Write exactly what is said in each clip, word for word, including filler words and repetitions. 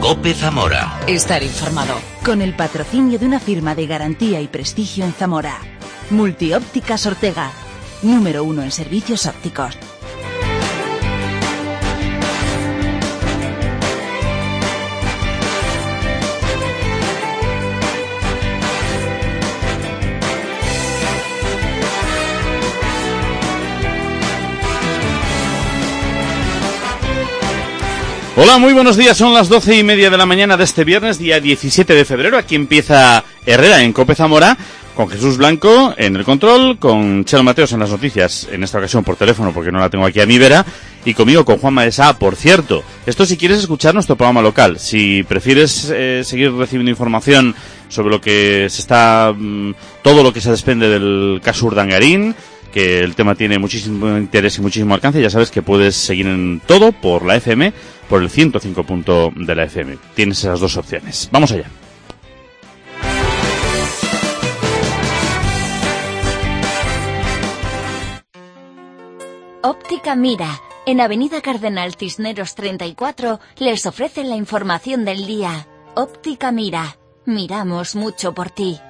COPE Zamora. Estar informado. Con el patrocinio de una firma de garantía y prestigio en Zamora. Multiópticas Ortega. Número uno en servicios ópticos. Hola, muy buenos días, son las doce y media de la mañana de este viernes, día diecisiete de febrero, aquí empieza Herrera en COPE Zamora, con Jesús Blanco en el control, con Chelo Mateos en las noticias, en esta ocasión por teléfono porque no la tengo aquí a mi vera, y conmigo con Juanma de Sá. Por cierto, esto si quieres escuchar nuestro programa local, si prefieres eh, seguir recibiendo información sobre lo que se está, mmm, todo lo que se desprende del caso Urdangarín, que el tema tiene muchísimo interés y muchísimo alcance, ya sabes que puedes seguir en todo por la F M, por el ciento cinco punto de la F M. Tienes esas dos opciones. Vamos allá. Óptica Mira, en Avenida Cardenal Cisneros treinta y cuatro, les ofrece la información del día. Óptica Mira, miramos mucho por ti.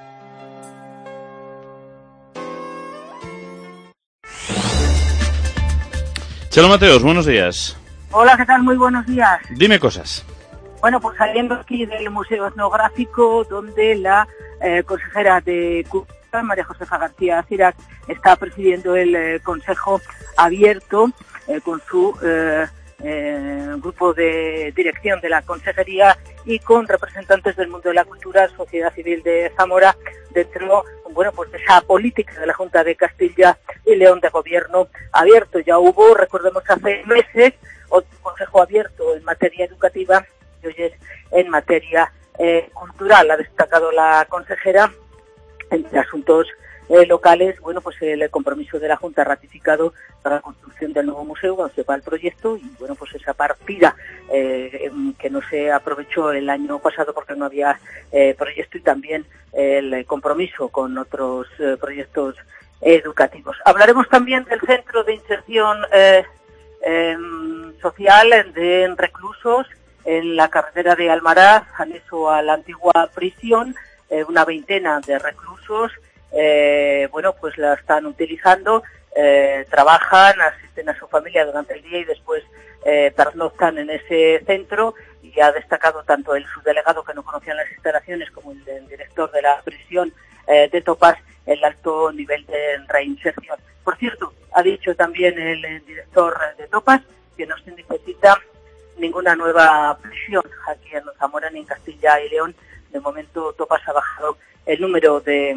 Chelo Mateos, buenos días. Hola, ¿qué tal? Muy buenos días. Dime cosas. Bueno, pues saliendo aquí del Museo Etnográfico, donde la eh, consejera de Cultura, María Josefa García Cirac, está presidiendo el eh, Consejo Abierto eh, con su eh, eh, grupo de dirección de la Consejería y con representantes del mundo de la cultura, sociedad civil de Zamora, dentro, bueno, pues de esa política de la Junta de Castilla y León de Gobierno Abierto. Ya hubo, recordemos, hace meses, otro consejo abierto en materia educativa y hoy es en materia eh, cultural. Ha destacado la consejera entre asuntos eh, locales, bueno, pues el compromiso de la Junta ratificado para la construcción del nuevo museo cuando se va el proyecto y, bueno, pues esa partida eh, que no se aprovechó el año pasado porque no había eh, proyecto y también el compromiso con otros eh, proyectos educativos. Hablaremos también del Centro de Inserción eh, eh, Social de reclusos en la carretera de Almaraz, anexo a la antigua prisión. Eh, una veintena de reclusos, eh, bueno, pues la están utilizando, eh, trabajan, asisten a su familia durante el día y después eh, pernoctan en ese centro. Y ha destacado tanto el subdelegado, que no conocían las instalaciones, como el, el director de la prisión eh, de Topas, el alto nivel de reinserción. Por cierto, ha dicho también el, el director de Topas que no se necesita ninguna nueva prisión aquí en Zamora ni en Castilla y León. De momento Topas ha bajado el número de,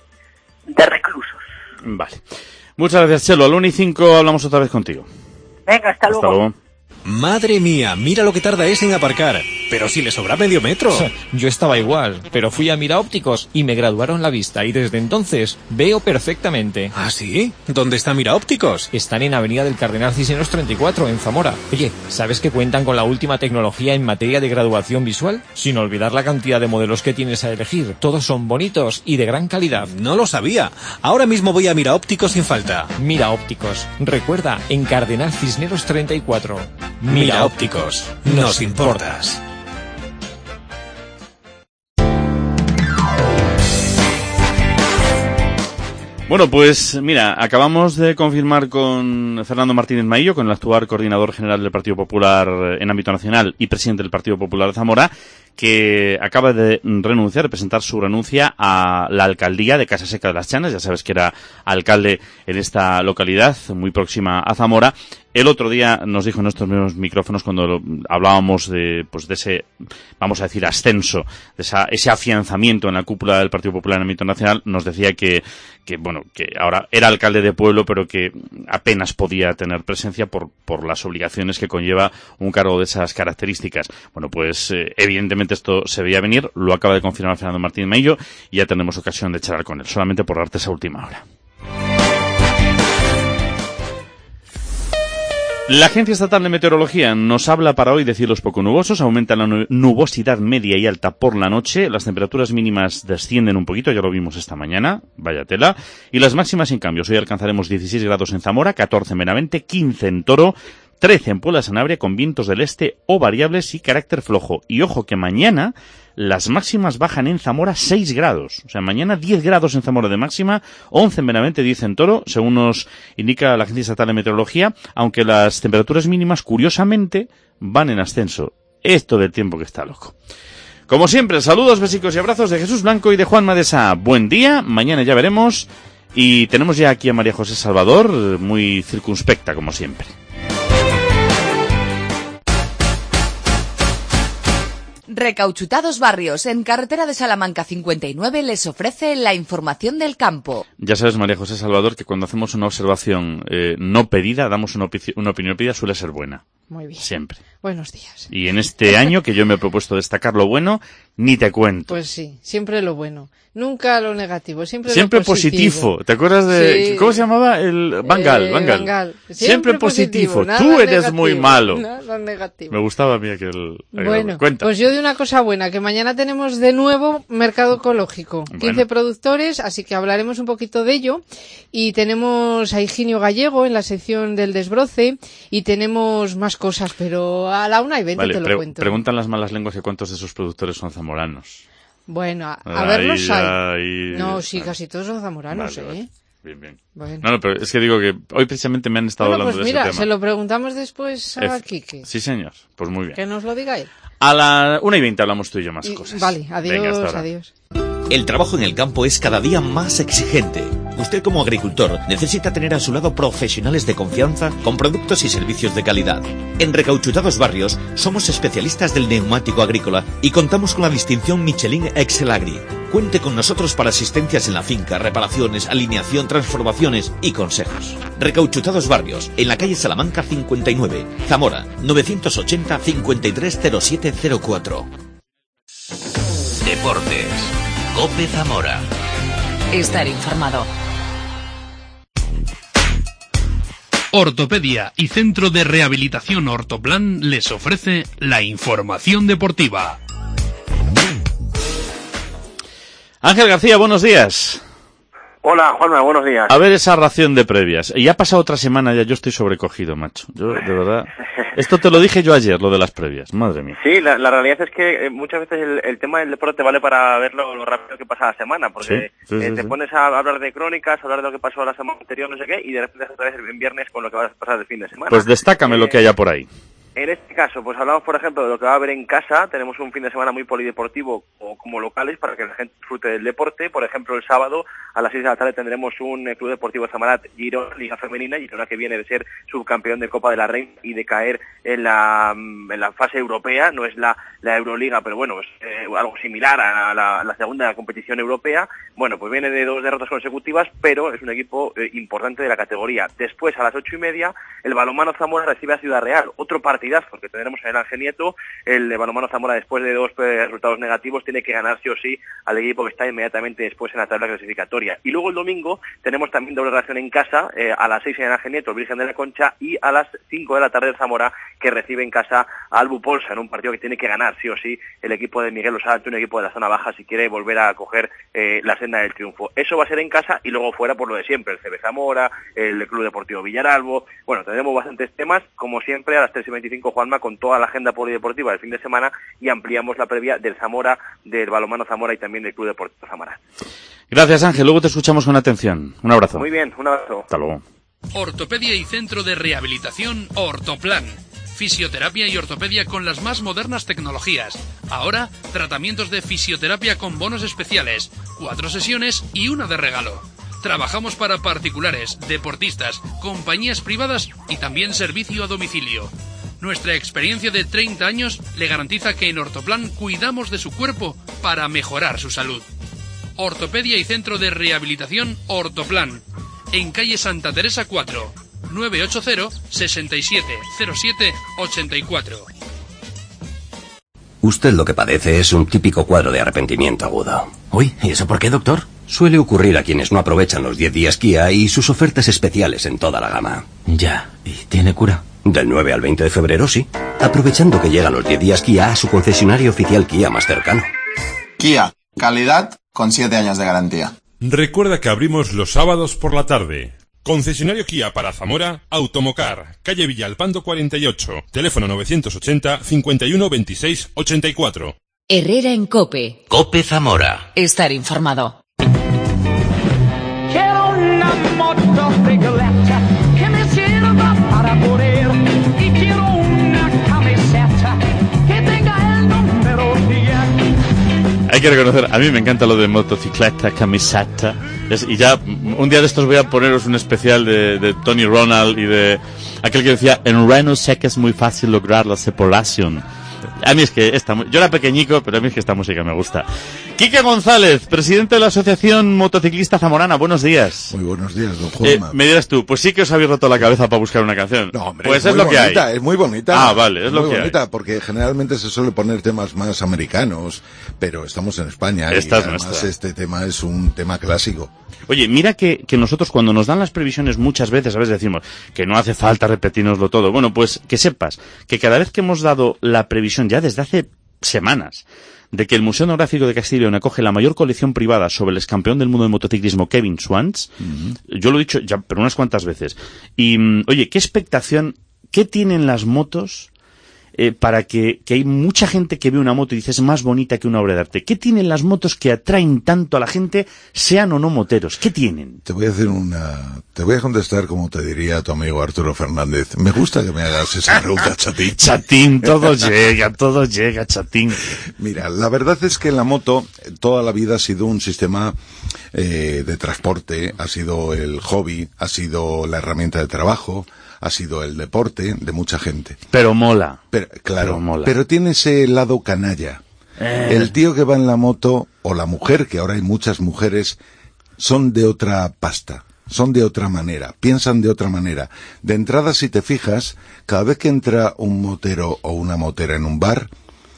de reclusos. Vale. Muchas gracias, Chelo. A la una y cinco hablamos otra vez contigo. Venga, hasta, hasta luego. luego. Madre mía, mira lo que tarda ese en aparcar. Pero si le sobra medio metro. Yo estaba igual, pero fui a Mira Ópticos y me graduaron la vista y desde entonces veo perfectamente. ¿Ah, sí? ¿Dónde está Mira Ópticos? Están en Avenida del Cardenal Cisneros treinta y cuatro, en Zamora. Oye, ¿sabes que cuentan con la última tecnología en materia de graduación visual? Sin olvidar la cantidad de modelos que tienes a elegir. Todos son bonitos y de gran calidad. No lo sabía. Ahora mismo voy a Mira Ópticos sin falta. Mira Ópticos. Recuerda, en Cardenal Cisneros treinta y cuatro. Mira Ópticos. Nos importas. Bueno, pues mira, acabamos de confirmar con Fernando Martínez Maillo, con el actual coordinador general del Partido Popular en ámbito nacional y presidente del Partido Popular de Zamora, que acaba de renunciar, de presentar su renuncia a la alcaldía de Casaseca de las Chanas. Ya sabes que era alcalde en esta localidad, muy próxima a Zamora. El otro día nos dijo en estos mismos micrófonos, cuando hablábamos de, pues de ese, vamos a decir, ascenso, de esa, ese afianzamiento en la cúpula del Partido Popular en el ámbito nacional, nos decía que, que, bueno, que ahora era alcalde de pueblo, pero que apenas podía tener presencia por, por las obligaciones que conlleva un cargo de esas características. Bueno, pues, eh, evidentemente esto se veía venir, lo acaba de confirmar Fernando Martínez Maillo, y ya tendremos ocasión de charlar con él, solamente por darte esa última hora. La Agencia Estatal de Meteorología nos habla para hoy de cielos poco nubosos, aumenta la nubosidad media y alta por la noche, las temperaturas mínimas descienden un poquito, ya lo vimos esta mañana, vaya tela, y las máximas sin cambios. Hoy alcanzaremos dieciséis grados en Zamora, catorce en Benavente, quince en Toro, trece en Puebla de Sanabria con vientos del este o variables y carácter flojo. Y ojo que mañana las máximas bajan en Zamora seis grados. O sea, mañana diez grados en Zamora de máxima, once en Benavente, diez en Toro, según nos indica la Agencia Estatal de Meteorología, aunque las temperaturas mínimas, curiosamente, van en ascenso. Esto del tiempo que está loco. Como siempre, saludos, besicos y abrazos de Jesús Blanco y de Juan Madesa. Buen día, mañana ya veremos. Y tenemos ya aquí a María José Salvador, muy circunspecta como siempre. Recauchutados Barrios, en carretera de Salamanca cincuenta y nueve, les ofrece la información del campo. Ya sabes, María José Salvador, que cuando hacemos una observación eh, no pedida, damos una, opi- una opinión pedida, suele ser buena. Muy bien. Siempre. Buenos días. Y en este año, que yo me he propuesto destacar lo bueno, ni te cuento. Pues sí, siempre lo bueno. Nunca lo negativo, siempre, siempre lo positivo. positivo. ¿Te acuerdas de... Sí. ¿Cómo se llamaba? El Bangal. Eh, Bangal. Bangal. Siempre, siempre positivo. positivo. Tú eres negativo, muy malo. Nada negativo. Me gustaba a mí aquel... aquel Bueno, cuenta. pues yo de una cosa buena, que mañana tenemos de nuevo mercado ecológico. Bueno. quince productores, así que hablaremos un poquito de ello. Y tenemos a Higinio Gallego en la sección del desbroce. Y tenemos más cosas, pero a la una y veinte Vale, te lo pre- cuento. preguntan las malas lenguas que cuántos de sus productores son zamoranos. Bueno, a, a Ahí, verlos hay. ahí, No, sí, ah. casi todos son zamoranos, Vale, ¿eh? vale. Bien, bien. Bueno. No, no, pero es que digo que hoy precisamente me han estado Bueno, hablando pues de mira, ese tema. se lo preguntamos después a Ef- Quique. Sí, señor. Pues muy bien. Que nos lo diga él. A la una y veinte hablamos tú y yo más Y- cosas. Vale, adiós, Venga, hasta ahora. adiós. El trabajo en el campo es cada día más exigente. Usted como agricultor necesita tener a su lado profesionales de confianza con productos y servicios de calidad. En Recauchutados Barrios somos especialistas del neumático agrícola y contamos con la distinción Michelin Excel Agri. Cuente con nosotros para asistencias en la finca, reparaciones, alineación, transformaciones y consejos. Recauchutados Barrios, en la calle Salamanca cincuenta y nueve, Zamora, novecientos ochenta, cincuenta y tres cero siete cero cuatro. Deportes. COPE Zamora. Estar informado. Ortopedia y Centro de Rehabilitación Ortoplan les ofrece la información deportiva. Ángel García, buenos días. Hola, Juanma, buenos días. A ver esa ración de previas. Y ya ha pasado otra semana, ya yo estoy sobrecogido, macho. Yo, de verdad... Esto te lo dije yo ayer, lo de las previas. Madre mía. Sí, la, la realidad es que eh, muchas veces el, el tema del deporte vale para ver lo, lo rápido que pasa la semana, porque Sí, sí, eh, sí, te sí. pones a hablar de crónicas, a hablar de lo que pasó la semana anterior, no sé qué, y de repente otra vez en viernes con lo que va a pasar el fin de semana. Pues destácame Eh, lo que haya por ahí. En este caso, pues hablamos, por ejemplo, de lo que va a haber en casa. Tenemos un fin de semana muy polideportivo o como locales para que la gente disfrute del deporte. Por ejemplo, el sábado a las seis de la tarde tendremos un eh, Club Deportivo Zamarat Girona, Liga Femenina, Girona que viene de ser subcampeón de Copa de la Reina y de caer en la, mm, en la fase europea. No es la, la Euroliga, pero bueno, es eh, algo similar a la, a la segunda competición europea. Bueno, pues viene de dos derrotas consecutivas, pero es un equipo eh, importante de la categoría. Después, a las ocho y media, el balonmano Zamora recibe a Ciudad Real. Otro partidazo que tendremos en el Ángel Nieto. El balonmano Zamora, después de dos eh, resultados negativos, tiene que ganar sí o sí al equipo que está inmediatamente después en la tabla clasificatoria. Y luego el domingo tenemos también doble relación en casa, eh, a las seis en el Ángel Nieto, el Virgen de la Concha, y a las cinco de la tarde el Zamora, que recibe en casa a Albu Polsa, en un partido que tiene que ganar sí o sí el equipo de Miguel Osalto, un equipo de la zona baja, si quiere volver a coger eh, la senda del triunfo. Eso va a ser en casa y luego fuera por lo de siempre, el C B Zamora, el Club Deportivo Villaralbo. Bueno, tendremos bastantes temas, como siempre, a las tres y veinticinco, Juanma, con toda la agenda polideportiva del fin de semana, y ampliamos la previa del Zamora, del balonmano Zamora y también del Club Deportivo Zamora. Gracias, Ángel. Luego te escuchamos con atención. Un abrazo. Muy bien, un abrazo. Hasta luego. Ortopedia y Centro de Rehabilitación Ortoplan. Fisioterapia y ortopedia con las más modernas tecnologías. Ahora, tratamientos de fisioterapia con bonos especiales, cuatro sesiones y una de regalo. Trabajamos para particulares, deportistas, compañías privadas y también servicio a domicilio. Nuestra experiencia de treinta años le garantiza que en Ortoplan cuidamos de su cuerpo para mejorar su salud. Ortopedia y Centro de Rehabilitación Ortoplan. En calle Santa Teresa cuatro, nueve ocho cero, seis siete cero siete, ocho cuatro. Usted lo que padece es un típico cuadro de arrepentimiento agudo. Uy, ¿y eso por qué, doctor? Suele ocurrir a quienes no aprovechan los diez días Kia y sus ofertas especiales en toda la gama. Ya, ¿y tiene cura? Del nueve al veinte de febrero, sí. Aprovechando que llegan los diez días Kia a su concesionario oficial Kia más cercano. Kia, calidad con siete años de garantía. Recuerda que abrimos los sábados por la tarde. Concesionario Kia para Zamora, Automocar, calle Villalpando cuarenta y ocho, teléfono novecientos ochenta, cincuenta y uno, veintiséis, ochenta y cuatro. Herrera en COPE. COPE Zamora. Estar informado. Quiero una motocicleta que me sirva para correr y quiero una camiseta que tenga el número diez. Hay que reconocer, a mí me encanta lo de motocicleta, camiseta. Es, y ya, un día de estos voy a poneros un especial de, de Tony Ronald y de aquel que decía, en Reno sé que es muy fácil lograr la separación. A mí es que esta, yo era pequeñico, pero a mí es que esta música me gusta. Quique González, presidente de la Asociación Motociclista Zamorana, buenos días. Muy buenos días, don Juanma. Eh, me dirás tú, pues sí que os habéis roto la cabeza para buscar una canción. No, hombre, pues es, es lo que bonita, hay. Es muy bonita. Ah, vale, es, es lo muy que bonita, hay. Porque generalmente se suele poner temas más americanos, pero estamos en España. Esta y es además nuestra. Este tema es un tema clásico. Oye, mira que, que nosotros cuando nos dan las previsiones muchas veces, a veces decimos que no hace falta repetirnoslo todo. Bueno, pues que sepas que cada vez que hemos dado la previsión ya desde hace semanas de que el Museo Etnográfico de Castilla y León acoge la mayor colección privada sobre el excampeón del mundo del motociclismo Kevin Swans, uh-huh. Yo lo he dicho ya, pero unas cuantas veces. Y, oye, ¿qué expectación, qué tienen las motos eh, para que, que hay mucha gente que ve una moto y dice es más bonita que una obra de arte? ¿Qué tienen las motos que atraen tanto a la gente, sean o no moteros? ¿Qué tienen? Te voy a hacer una... Te voy a contestar como te diría tu amigo Arturo Fernández. Me gusta que me hagas esa pregunta, Chatín. Chatín, todo llega, todo llega, Chatín. Mira, la verdad es que la moto toda la vida ha sido un sistema eh, de transporte, ha sido el hobby, ha sido la herramienta de trabajo, ha sido el deporte de mucha gente. Pero mola. Pero, claro, pero, mola. pero tiene ese lado canalla. Eh. El tío que va en la moto, o la mujer, que ahora hay muchas mujeres, son de otra pasta. Son de otra manera, piensan de otra manera. De entrada, si te fijas, cada vez que entra un motero o una motera en un bar,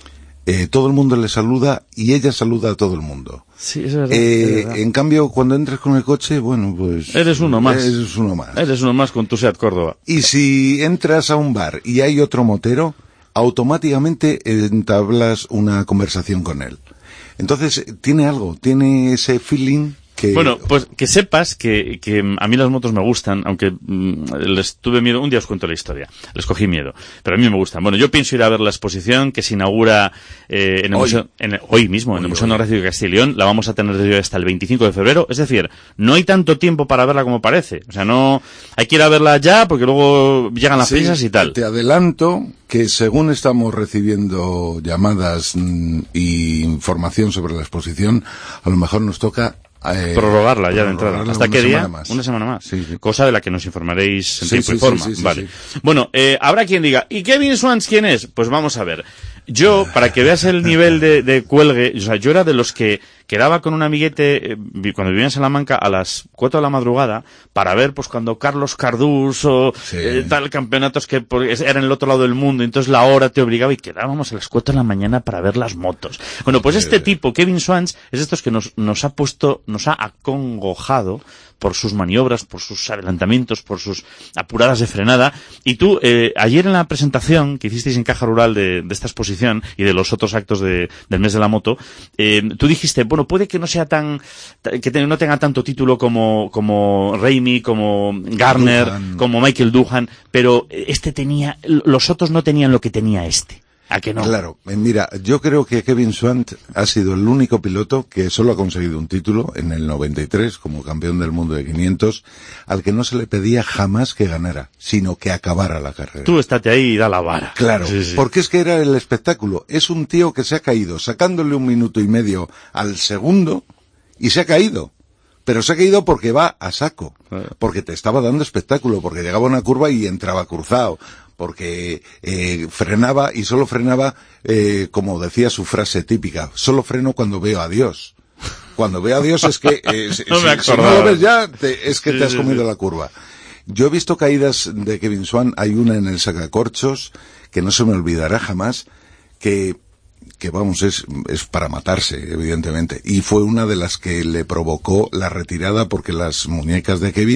eh, todo el mundo le saluda y ella saluda a todo el mundo. Sí, es verdad, eh, es verdad. En cambio, cuando entras con el coche, bueno, pues... Eres uno más. Eres uno más. Eres uno más con tu Seat Córdoba. Y si entras a un bar y hay otro motero, automáticamente entablas una conversación con él. Entonces, tiene algo, tiene ese feeling... Que... Bueno, pues que sepas que, que a mí las motos me gustan, aunque mmm, les tuve miedo. Un día os cuento la historia. Les cogí miedo, pero a mí me gustan. Bueno, yo pienso ir a ver la exposición que se inaugura eh, en el hoy. museo, en el, hoy mismo, hoy, en el Museo Etnográfico de Castilla y León. La vamos a tener desde hoy hasta el veinticinco de febrero. Es decir, no hay tanto tiempo para verla como parece. O sea, no hay que ir a verla ya porque luego llegan las sí, prisas y tal. Te adelanto que según estamos recibiendo llamadas mmm, y información sobre la exposición, a lo mejor nos toca Eh, prorrogarla ya de entrada. ¿Hasta qué día? Más. Una semana más. Sí, sí. Cosa de la que nos informaréis en sí, tiempo sí, y forma. Sí, sí, vale. Sí. Bueno, eh, habrá quien diga, ¿y Kevin Swans quién es? Pues vamos a ver. Yo, para que veas el nivel de, de cuelgue, o sea, yo era de los que quedaba con un amiguete, eh, cuando vivía en Salamanca, a las cuatro de la madrugada, para ver, pues, cuando Carlos Cardús o sí. eh, tal, campeonatos que pues, eran en el otro lado del mundo, entonces la hora te obligaba y quedábamos a las cuatro de la mañana para ver las motos. Bueno, pues este tipo, Kevin Swans, es de estos que nos, nos ha puesto, nos ha acongojado por sus maniobras, por sus adelantamientos, por sus apuradas de frenada. Y tú, eh, ayer en la presentación que hicisteis en Caja Rural de, de esta exposición y de los otros actos de, del mes de la moto, eh, tú dijiste, bueno, puede que no sea tan, que te, no tenga tanto título como, como Raimi, como Garner, Doohan. Como Michael Doohan, pero este tenía, los otros no tenían lo que tenía este. ¿A que no? Claro, mira, yo creo que Kevin Swans ha sido el único piloto que solo ha conseguido un título en el noventa y tres como campeón del mundo de quinientos, al que no se le pedía jamás que ganara, sino que acabara la carrera. Tú estate ahí y da la vara. Claro, sí, sí. Porque es que era el espectáculo. Es un tío que se ha caído sacándole un minuto y medio al segundo y se ha caído. Pero se ha caído porque va a saco, porque te estaba dando espectáculo, porque llegaba a una curva y entraba cruzado, porque eh, frenaba y solo frenaba, eh, como decía su frase típica, solo freno cuando veo a Dios. Cuando veo a Dios es que, eh, si, no me si, si no lo ves ya, te, es que sí, te has comido sí, sí. la curva. Yo he visto caídas de Kevin Swans, hay una en el sacacorchos, que no se me olvidará jamás, que... que vamos, es, es para matarse, evidentemente. Y fue una de las que le provocó la retirada porque las muñecas de Kevin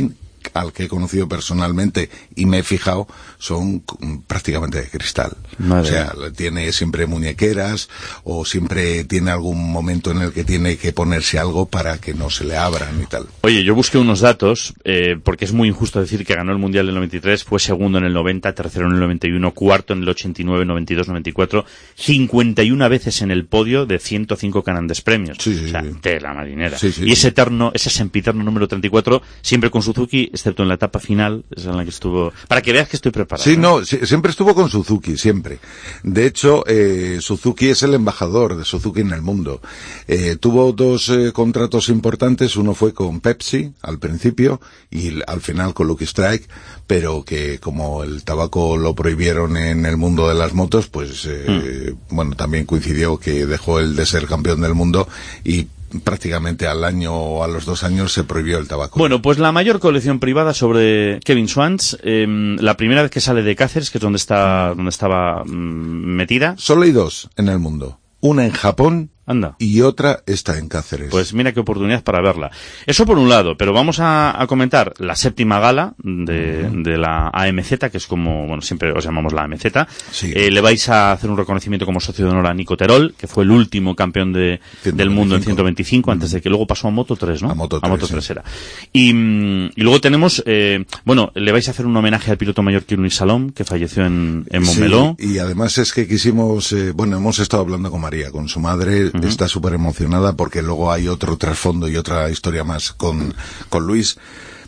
al que he conocido personalmente y me he fijado, son prácticamente de cristal. Madre. O sea, tiene siempre muñequeras o siempre tiene algún momento en el que tiene que ponerse algo para que no se le abran y tal. Oye, yo busqué unos datos, eh, porque es muy injusto decir que ganó el Mundial del noventa y tres, fue segundo en el noventa, tercero en el noventa y uno, cuarto en el ochenta y nueve, noventa y dos, noventa y cuatro, cincuenta y una veces en el podio de ciento cinco grandes premios. Sí, sí, o sea, sí. tela marinera. Sí, sí, y ese sí. eterno, ese sempiterno número treinta y cuatro, siempre con Suzuki, excepto en la etapa final, esa en la que estuvo... Para que veas que estoy preparado. Sí, ¿eh? no, sí, siempre estuvo con Suzuki, siempre. De hecho, eh, Suzuki es el embajador de Suzuki en el mundo. Eh, tuvo dos eh, contratos importantes, uno fue con Pepsi, al principio, y al final con Lucky Strike, pero que como el tabaco lo prohibieron en el mundo de las motos, pues, eh, mm. bueno, también coincidió que dejó el de ser campeón del mundo y prácticamente al año o a los dos años se prohibió el tabaco. Bueno, pues la mayor colección privada sobre Kevin Schwantz, eh, la primera vez que sale de Cáceres, que es donde está, donde estaba mmm, metida. Solo hay dos en el mundo. Una en Japón. Anda. Y otra está en Cáceres. Pues mira qué oportunidad para verla. Eso por un lado, pero vamos a, a comentar la séptima gala de, uh-huh. de la A M Z, que es como, bueno, siempre os llamamos la A M Z. Sí. Eh, le vais a hacer un reconocimiento como socio de honor a Nico Terol, que fue el último campeón de, del mundo en ciento veinticinco, uh-huh. antes de que luego pasó a Moto tres, ¿no? A Moto tres, a Moto sí. tres era. Y, y luego tenemos, eh, bueno, le vais a hacer un homenaje al piloto mallorquín Luis Salom, que falleció en, en Montmeló. Sí, y además es que quisimos, eh, bueno, hemos estado hablando con María, con su madre, uh-huh. está súper emocionada porque luego hay otro trasfondo y otra historia más con, con Luis,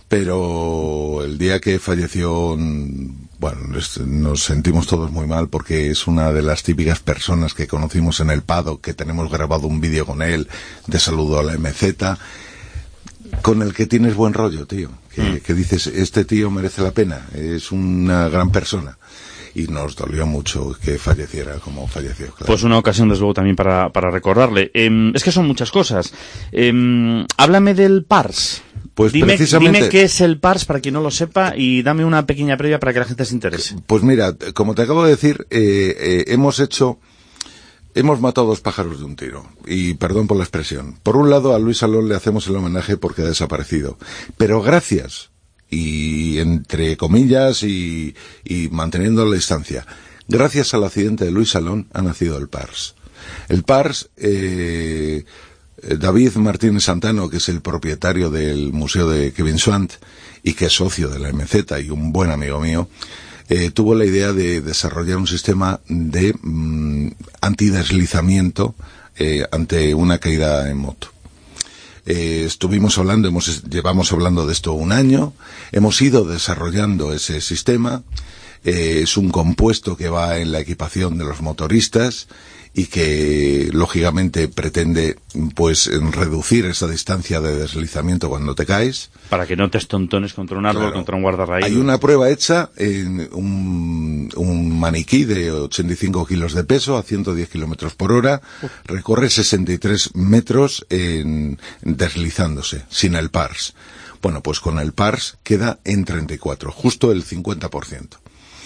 pero el día que falleció, bueno, nos sentimos todos muy mal porque es una de las típicas personas que conocimos en el paddock, que tenemos grabado un vídeo con él de saludo a la M Z, con el que tienes buen rollo, tío, que, mm. que dices, este tío merece la pena, es una gran persona. Y nos dolió mucho que falleciera como falleció. Claro. Pues una ocasión, desde luego, también para, para recordarle. Eh, es que son muchas cosas. Eh, háblame del Pars. Pues dime, precisamente... dime qué es el Pars para quien no lo sepa y dame una pequeña previa para que la gente se interese. Pues mira, como te acabo de decir, eh, eh, hemos hecho... Hemos matado dos pájaros de un tiro, y perdón por la expresión. Por un lado, a Luis Salón le hacemos el homenaje porque ha desaparecido. Pero gracias... y entre comillas y, y manteniendo la distancia, gracias al accidente de Luis Salón ha nacido el Pars. El Pars, eh, David Martínez Santano, que es el propietario del museo de Kevin Schwantz y que es socio de la M Z y un buen amigo mío, eh, tuvo la idea de desarrollar un sistema de mm, antideslizamiento eh, ante una caída en moto. Eh, estuvimos hablando, hemos, llevamos hablando de esto un año, hemos ido desarrollando ese sistema, eh, es un compuesto que va en la equipación de los motoristas y que lógicamente pretende pues reducir esa distancia de deslizamiento cuando te caes. Para que no te estontones contra un árbol, claro. contra un guardarraíl. Hay una prueba hecha en un, un maniquí de ochenta y cinco kilos de peso a ciento diez kilómetros por hora, Uf. recorre sesenta y tres metros en, deslizándose, sin el Pars. Bueno, pues con el Pars queda en treinta y cuatro, justo el cincuenta por ciento.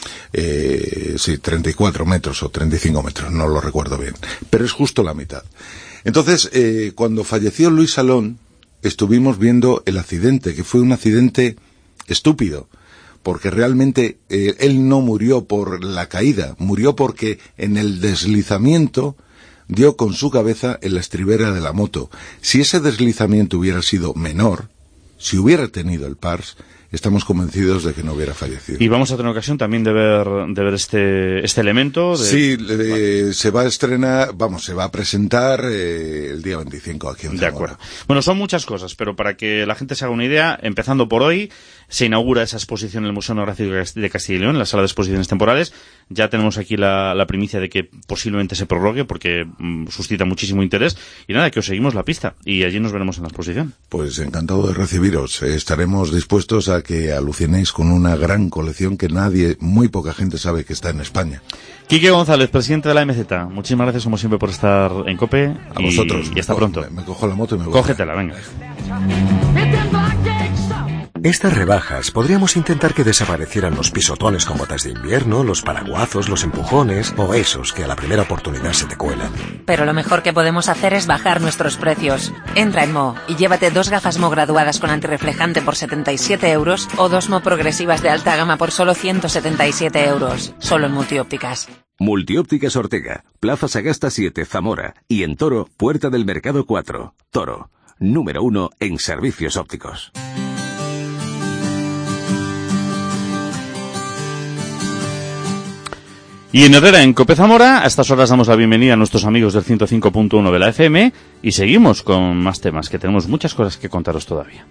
Eh, sí, treinta y cuatro metros o treinta y cinco metros, no lo recuerdo bien, pero es justo la mitad. Entonces, eh, cuando falleció Luis Salón, estuvimos viendo el accidente, que fue un accidente estúpido, porque realmente eh, él no murió por la caída, murió porque en el deslizamiento dio con su cabeza en la estribera de la moto. Si ese deslizamiento hubiera sido menor, si hubiera tenido el Pars, estamos convencidos de que no hubiera fallecido. Y vamos a tener ocasión también de ver de ver este este elemento. De... Sí, le, se va a estrenar, vamos, se va a presentar eh, el día veinticinco aquí en Zamora. De acuerdo. Bueno, son muchas cosas, pero para que la gente se haga una idea, empezando por hoy, se inaugura esa exposición en el Museo Etnográfico de Castilla y León, en la sala de exposiciones temporales. Ya tenemos aquí la, la primicia de que posiblemente se prorrogue porque mm, suscita muchísimo interés. Y nada, que os seguimos la pista y allí nos veremos en la exposición. Pues encantado de recibiros. Estaremos dispuestos a que alucinéis con una gran colección que nadie, muy poca gente sabe que está en España. Quique González, presidente de la M Z, muchísimas gracias como siempre por estar en COPE. A y, vosotros. Y hasta pronto. Me, me cojo la moto y me voy. Cógetela, venga. Estas rebajas podríamos intentar que desaparecieran los pisotones con botas de invierno, los paraguazos, los empujones o esos que a la primera oportunidad se te cuelan. Pero lo mejor que podemos hacer es bajar nuestros precios. Entra en Mo y llévate dos gafas Mo graduadas con antirreflejante por setenta y siete euros o dos Mo progresivas de alta gama por solo ciento setenta y siete euros. Solo en Multiópticas. Multiópticas Ortega, Plaza Sagasta siete, Zamora. Y en Toro, Puerta del Mercado cuatro. Toro, número uno en servicios ópticos. Y en Herrera, en Cope Zamora, a estas horas damos la bienvenida a nuestros amigos del ciento cinco punto uno de la F M y seguimos con más temas, que tenemos muchas cosas que contaros todavía.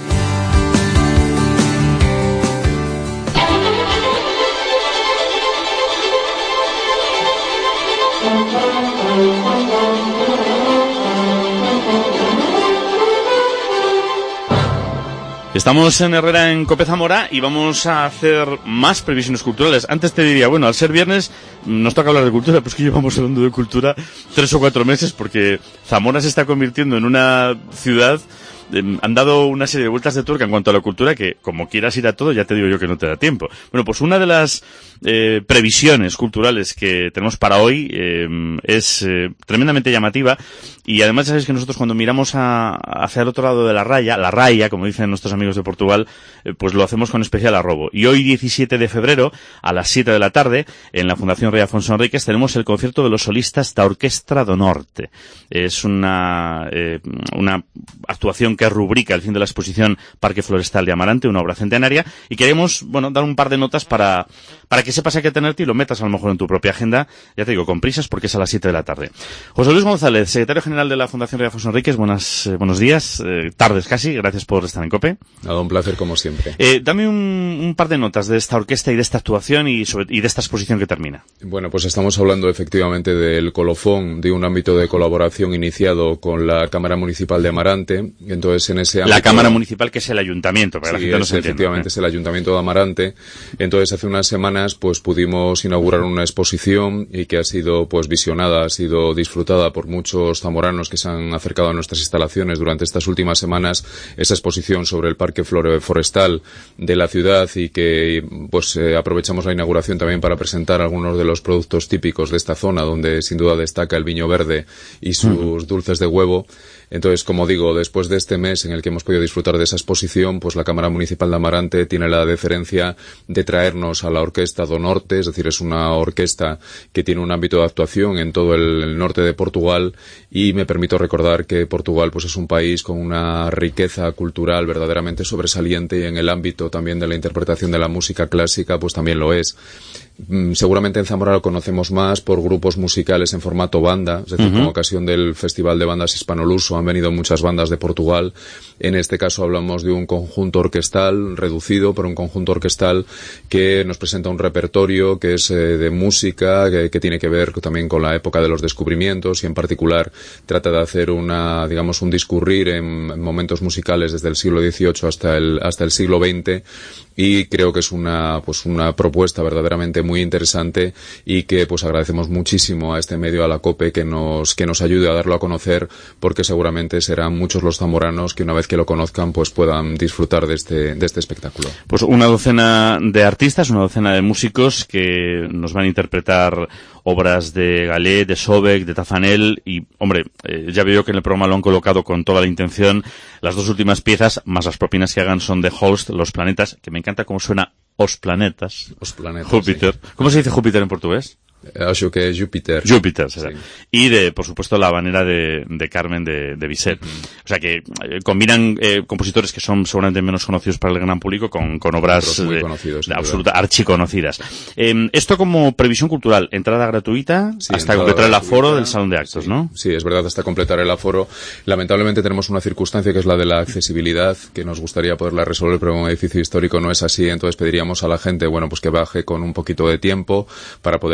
Estamos en Herrera, en Cope Zamora, y vamos a hacer más previsiones culturales. Antes te diría, bueno, al ser viernes nos toca hablar de cultura, pero es que llevamos hablando de cultura tres o cuatro meses, porque Zamora se está convirtiendo en una ciudad. Eh, han dado una serie de vueltas de tuerca en cuanto a la cultura que, como quieras ir a todo, ya te digo yo que no te da tiempo. Bueno, pues una de las eh, previsiones culturales que tenemos para hoy eh, es eh, tremendamente llamativa, y además ya sabéis que nosotros cuando miramos a, hacia el otro lado de la raya, la raya, como dicen nuestros amigos de Portugal, eh, pues lo hacemos con especial arrobo. Y hoy, diecisiete de febrero, a las siete de la tarde, en la Fundación Rey Afonso Enríquez, tenemos el concierto de los solistas da Orquestra do Norte. Es una, eh, una actuación que rubrica el fin de la exposición Parque Florestal de Amarante, una obra centenaria, y queremos, bueno, dar un par de notas para, para que sepas a qué tenerte y lo metas a lo mejor en tu propia agenda, ya te digo, con prisas, porque es a las siete de la tarde. José Luis González, secretario general de la Fundación Rey Afonso Enríquez, buenas, eh, buenos días, eh, tardes casi, gracias por estar en COPE. Nada, un placer como siempre. Eh, dame un, un par de notas de esta orquesta y de esta actuación y, sobre, y de esta exposición que termina. Bueno, pues estamos hablando efectivamente del colofón, de un ámbito de colaboración iniciado con la Cámara Municipal de Amarante. Entonces, en ese ámbito, la Cámara Municipal, que es el Ayuntamiento, para sí, que la gente no es, se entienda. efectivamente, es el Ayuntamiento de Amarante. Entonces, hace unas semanas, pues pudimos inaugurar una exposición y que ha sido, pues, visionada, ha sido disfrutada por muchos zamoranos que se han acercado a nuestras instalaciones durante estas últimas semanas. Esa exposición sobre el Parque Forestal de la ciudad, y que, pues, eh, aprovechamos la inauguración también para presentar algunos de los productos típicos de esta zona, donde sin duda destaca el viño verde y sus uh-huh. dulces de huevo. Entonces, como digo, después de este mes en el que hemos podido disfrutar de esa exposición, pues la Cámara Municipal de Amarante tiene la deferencia de traernos a la Orquesta do Norte, es decir, es una orquesta que tiene un ámbito de actuación en todo el, el norte de Portugal, y me permito recordar que Portugal, pues, es un país con una riqueza cultural verdaderamente sobresaliente, y en el ámbito también de la interpretación de la música clásica, pues también lo es. Seguramente en Zamora lo conocemos más por grupos musicales en formato banda, es decir, uh-huh. con ocasión del Festival de Bandas Hispanoluso han venido muchas bandas de Portugal. En este caso hablamos de un conjunto orquestal reducido, pero un conjunto orquestal que nos presenta un repertorio que es eh, de música, que, que tiene que ver también con la época de los descubrimientos, y en particular trata de hacer una, digamos, un discurrir en, en momentos musicales desde el siglo dieciocho hasta el, hasta el siglo veinte, y creo que es una, pues una propuesta verdaderamente muy interesante, y que, pues, agradecemos muchísimo a este medio, a la COPE, que nos, que nos ayude a darlo a conocer, porque seguramente serán muchos los zamoranos que una vez que lo conozcan, pues puedan disfrutar de este, de este espectáculo. Pues una docena de artistas, una docena de músicos que nos van a interpretar obras de Galé, de Sobek, de Tafanel, y, hombre, eh, ya veo que en el programa lo han colocado con toda la intención. Las dos últimas piezas, más las propinas que hagan, son de Holst, Los Planetas, que me encanta cómo suena Os Planetas. Os Planetas, Júpiter. Sí. ¿Cómo se dice Júpiter en portugués? Acho que es Júpiter. Júpiter, sí. Y de, por supuesto, la habanera de, de Carmen de, de Bizet. Uh-huh. O sea que eh, combinan eh, compositores que son seguramente menos conocidos para el gran público con, con obras muy de, conocidos, de absoluta archiconocidas. Eh, esto como previsión cultural, entrada gratuita, sí, hasta entrada completar gratuita, el aforo del salón de actos, sí, ¿no? Sí, es verdad, hasta completar el aforo. Lamentablemente tenemos una circunstancia que es la de la accesibilidad, que nos gustaría poderla resolver, pero en un edificio histórico no es así. Entonces pediríamos a la gente, bueno, pues que baje con un poquito de tiempo para poder acceder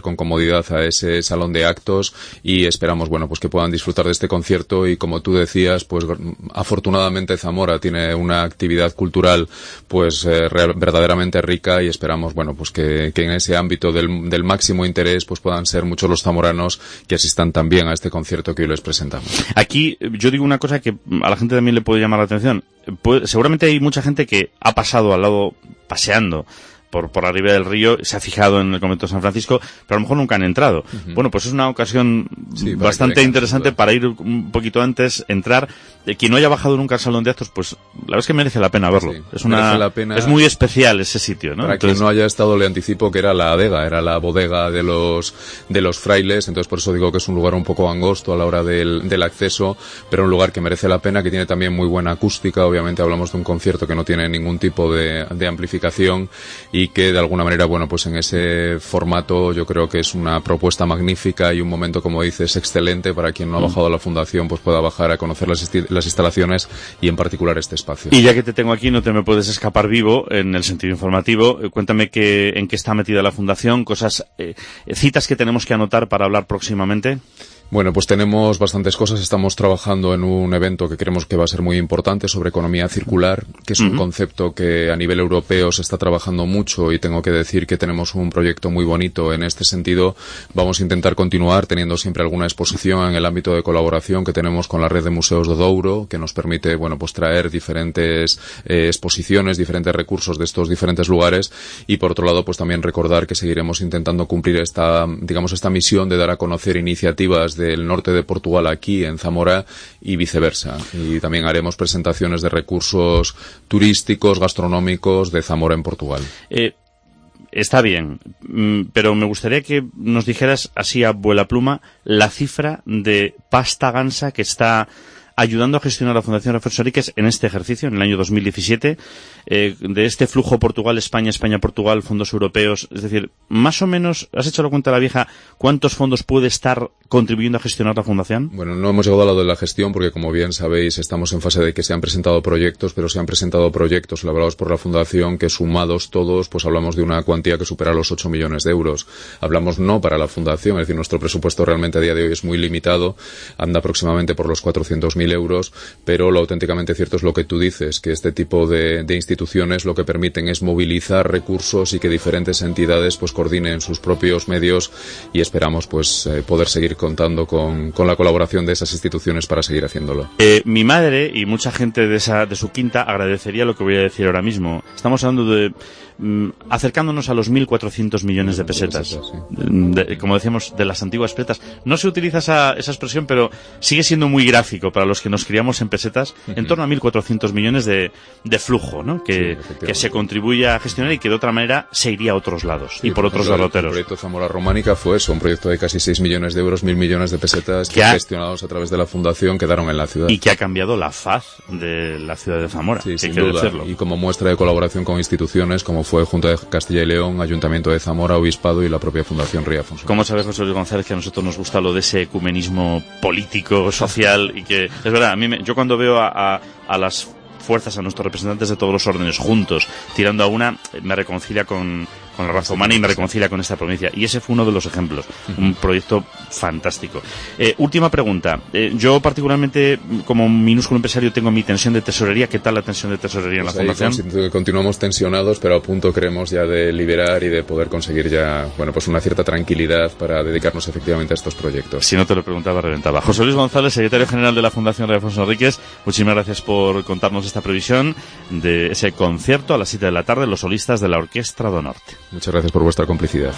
con comodidad a ese salón de actos y esperamos, bueno, pues que puedan disfrutar de este concierto y como tú decías, pues afortunadamente Zamora tiene una actividad cultural pues eh, real, verdaderamente rica y esperamos, bueno, pues que, que en ese ámbito del, del máximo interés pues puedan ser muchos los zamoranos que asistan también a este concierto que hoy les presentamos. Aquí yo digo una cosa que a la gente también le puede llamar la atención. Puede, seguramente hay mucha gente que ha pasado al lado paseando por, por arriba del río, se ha fijado en el convento de San Francisco, pero a lo mejor nunca han entrado. Uh-huh. Bueno, pues es una ocasión sí, bastante interesante para ir un poquito antes, entrar. Eh, quien no haya bajado nunca al salón de actos, pues la verdad es que merece la pena verlo. Sí, es una, la pena, es muy especial ese sitio, ¿no? Para entonces, quien no haya estado, le anticipo que era la adega, era la bodega de los de los frailes, entonces por eso digo que es un lugar un poco angosto a la hora del, del acceso, pero un lugar que merece la pena, que tiene también muy buena acústica. Obviamente hablamos de un concierto que no tiene ningún tipo de, de amplificación y que de alguna manera, bueno, pues en ese formato yo creo que es una propuesta magnífica y un momento, como dices, excelente para quien no ha bajado a la fundación, pues pueda bajar a conocer las, las instalaciones y en particular este espacio. Y ya que te tengo aquí, no te me puedes escapar vivo en el sentido informativo. Cuéntame que, en qué está metida la fundación, cosas, eh, citas que tenemos que anotar para hablar próximamente. Bueno, pues tenemos bastantes cosas. Estamos trabajando en un evento que creemos que va a ser muy importante sobre economía circular, que es uh-huh. un concepto que a nivel europeo se está trabajando mucho y tengo que decir que tenemos un proyecto muy bonito en este sentido. Vamos a intentar continuar teniendo siempre alguna exposición en el ámbito de colaboración que tenemos con la red de museos de Douro, que nos permite, bueno, pues traer diferentes eh, exposiciones, diferentes recursos de estos diferentes lugares y por otro lado, pues también recordar que seguiremos intentando cumplir esta, digamos, esta misión de dar a conocer iniciativas de del norte de Portugal aquí en Zamora y viceversa. Y también haremos presentaciones de recursos turísticos, gastronómicos de Zamora en Portugal. Eh, está bien, pero me gustaría que nos dijeras así a vuela pluma la cifra de pasta gansa que está ayudando a gestionar la Fundación Rafael Enríquez en este ejercicio, en el año dos mil diecisiete, eh, de este flujo Portugal-España, España-Portugal, fondos europeos. Es decir, más o menos, ¿has hecho la cuenta a la vieja cuántos fondos puede estar contribuyendo a gestionar la Fundación? Bueno, no hemos llegado a lo de la gestión porque, como bien sabéis, estamos en fase de que se han presentado proyectos, pero se han presentado proyectos elaborados por la Fundación que, sumados todos, pues hablamos de una cuantía que supera los ocho millones de euros. Hablamos no para la Fundación, es decir, nuestro presupuesto realmente a día de hoy es muy limitado, anda aproximadamente por los cuatrocientos mil euros, pero lo auténticamente cierto es lo que tú dices, que este tipo de, de instituciones lo que permiten es movilizar recursos y que diferentes entidades pues coordinen sus propios medios y esperamos pues eh, poder seguir contando con, con la colaboración de esas instituciones para seguir haciéndolo. Eh, mi madre y mucha gente de esa de su quinta agradecería lo que voy a decir ahora mismo. Estamos hablando de mm, acercándonos a los mil cuatrocientos millones de pesetas, de pesetas sí. de, como decíamos, de las antiguas pesetas. No se utiliza esa, esa expresión, pero sigue siendo muy gráfico para los que nos criamos en pesetas, uh-huh. en torno a mil cuatrocientos millones de, de flujo, ¿no? Que, sí, que se contribuye a gestionar y que de otra manera se iría a otros lados sí, y por otros derroteros. El proyecto Zamora Románica fue eso, un proyecto de casi seis millones de euros, mil millones de pesetas que, que ha, gestionados a través de la Fundación quedaron en la ciudad. Y que ha cambiado la faz de la ciudad de Zamora, sí, que sin hay que duda. decirlo. Y como muestra de colaboración con instituciones como fue Junta de Castilla y León, Ayuntamiento de Zamora, Obispado y la propia Fundación Ría Afonso. ¿Cómo sabes, José Luis González, que a nosotros nos gusta lo de ese ecumenismo político, social y que, es verdad, a mí me, yo cuando veo a, a, a las fuerzas, a nuestros representantes de todos los órdenes juntos, tirando a una, me reconcilia con, con la raza humana y me reconcilia con esta provincia. Y ese fue uno de los ejemplos. Un proyecto fantástico. Eh, última pregunta. Eh, yo particularmente, como minúsculo empresario, tengo mi tensión de tesorería. ¿Qué tal la tensión de tesorería en pues la Fundación? Con, continuamos tensionados, pero a punto creemos ya de liberar y de poder conseguir ya, bueno, pues una cierta tranquilidad para dedicarnos efectivamente a estos proyectos. Si no te lo preguntaba, reventaba. José Luis González, secretario general de la Fundación Ría Afonso Enríquez, muchísimas gracias por contarnos esta previsión de ese concierto a las siete de la tarde, los solistas de la Orquestra do Norte. Muchas gracias por vuestra complicidad.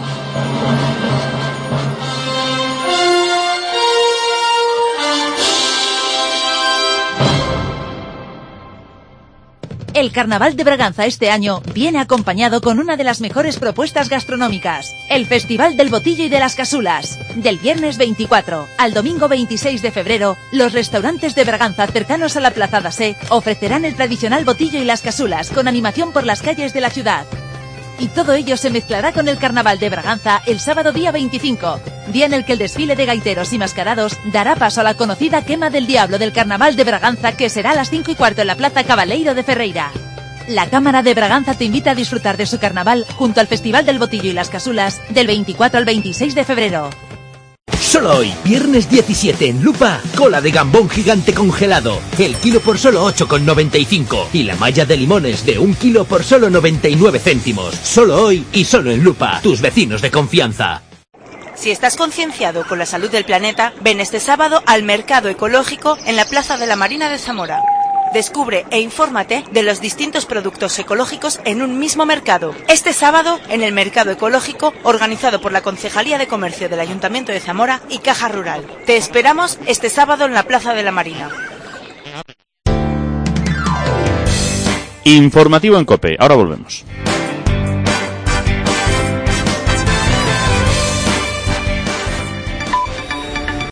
El Carnaval de Braganza este año viene acompañado con una de las mejores propuestas gastronómicas, el Festival del Botillo y de las Casulas. Del viernes veinticuatro al domingo veintiséis de febrero, los restaurantes de Braganza cercanos a la Plaza da Sé ofrecerán el tradicional botillo y las casulas con animación por las calles de la ciudad. Y todo ello se mezclará con el Carnaval de Braganza el sábado día veinticinco, día en el que el desfile de gaiteros y mascarados dará paso a la conocida Quema del Diablo del Carnaval de Braganza, que será a las cinco y cuarto en la Plaza Cabaleiro de Ferreira. La Cámara de Braganza te invita a disfrutar de su carnaval junto al Festival del Botillo y las Casulas del veinticuatro al veintiséis de febrero. Solo hoy, viernes diecisiete, en Lupa, cola de gambón gigante congelado. El kilo por solo ocho con noventa y cinco. Y la malla de limones de un kilo por solo noventa y nueve céntimos. Solo hoy y solo en Lupa, tus vecinos de confianza. Si estás concienciado con la salud del planeta, ven este sábado al Mercado Ecológico en la Plaza de la Marina de Zamora. Descubre e infórmate de los distintos productos ecológicos en un mismo mercado. Este sábado, en el Mercado Ecológico, organizado por la Concejalía de Comercio del Ayuntamiento de Zamora y Caja Rural. Te esperamos este sábado en la Plaza de la Marina. Informativo en COPE. Ahora volvemos.